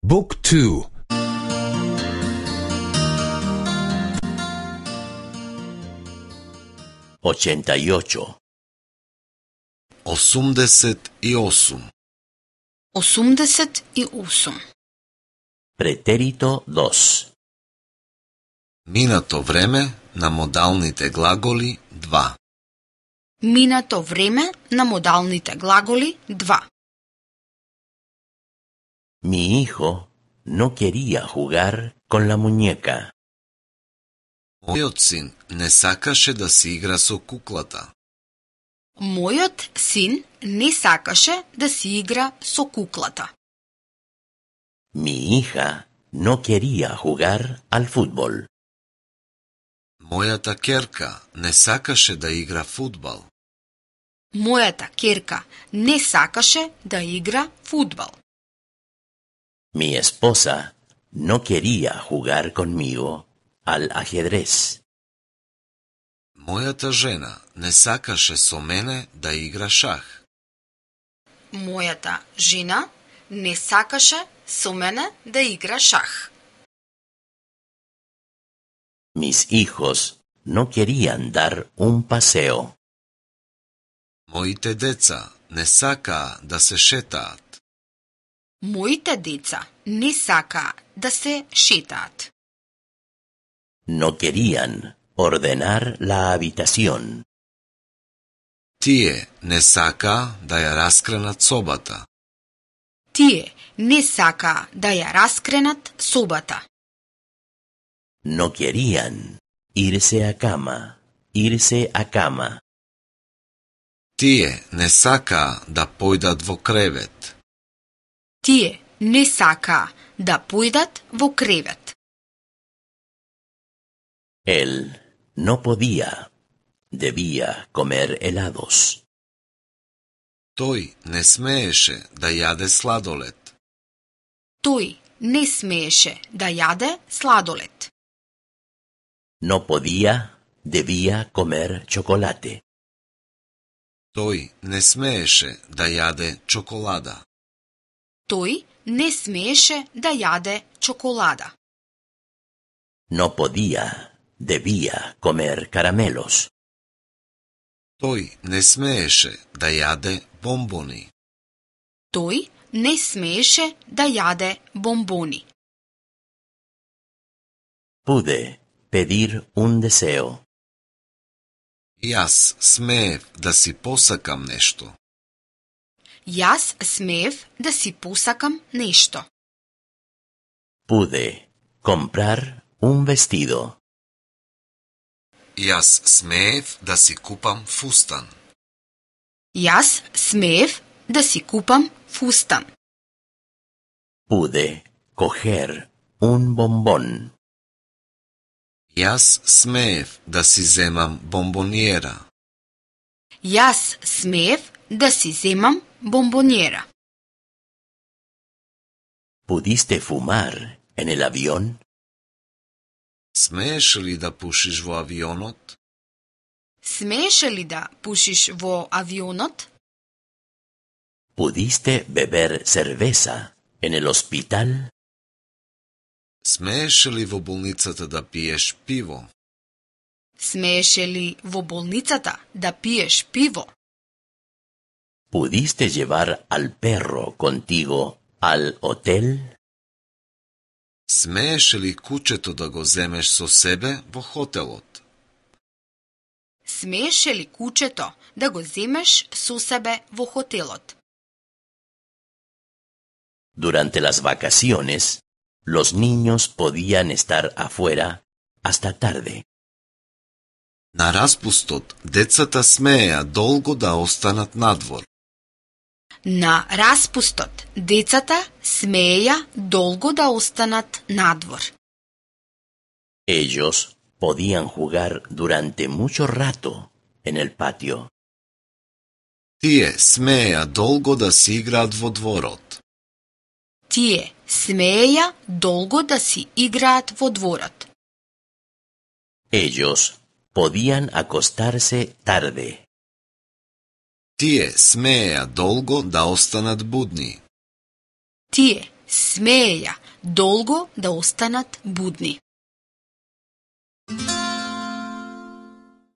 Book 2. 88. 88. 88. Pretérito 2. Минато време на модалните глаголи 2. Минато време на модалните глаголи 2. Mi hijo no quería jugar con la muñeca. Мојот син не сакаше да се игра со куклата. Мојот син не сакаше да си игра со куклата. Mi hija no quería jugar al fútbol. Мојата ќерка не сакаше да игра фудбал. Мојата ќерка не сакаше да игра фудбал. Mi esposa no quería jugar conmigo al ajedrez. Мојата жена не сакаше со мене да игра шах. Мојата жена не сакаше со мене да игра шах. Mis hijos no querían dar un paseo. Моите деца не сакаа да се шетаат. Моите деца не сакаа да се шетаат. No querían ordenar la habitación. Тие не сакаа да ја раскренат собата. Тие не сакаа да ја раскренат собата. No querían irse a cama, irse a cama. Тие не сакаа да појдат во кревет. Тие не сакаа да појдат во кревет. Él no podía, debía comer helados. Тој не смееше да јаде сладолед. Тој не смееше да јаде сладолед. No podía, debía comer chocolate. Тој не смееше да јаде чоколада. Тој не смееше да јаде чоколада. No podía, debía comer caramelos. Тој не смееше да јаде бомбони. Тој не смееше да јаде бомбони. Pude pedir un deseo. Јас смеев да си посакам нешто. Јас смеев да си посакам нешто. Pude comprar un vestido. Јас смеев да си купам фустан. Јас смеев да си купам фустан. Pude coger un bombón. Јас смеев да си земам бомбониера. Јас смеев да си земам бомбониера. ¿Pudiste fumar en el avión? Смееше ли да пушиш во авионот? Смееше ли да пушиш во авионот? ¿Pudiste beber cerveza en el hospital? Смееше ли во болницата да пиеш пиво? Смееше ли во болницата да пиеш пиво? ¿Pudiste llevar al perro contigo al hotel? Смееше ли кучето да го земеш со себе во хотелот? Смееше ли кучето да го земеш со себе во хотелот? Durante las vacaciones, los niños podían estar afuera hasta tarde. На распустот, децата смееа долго да останат надвор. На распустот, децата смееја долго да останат надвор. Ellos podían jugar durante mucho rato en el patio. Тие смееа долго да се играат во дворот. Тие смееја долго да си играат во дворот. Ellos podían acostarse tarde. Тие смееа долго да останат будни. Тие смееја долго да останат будни.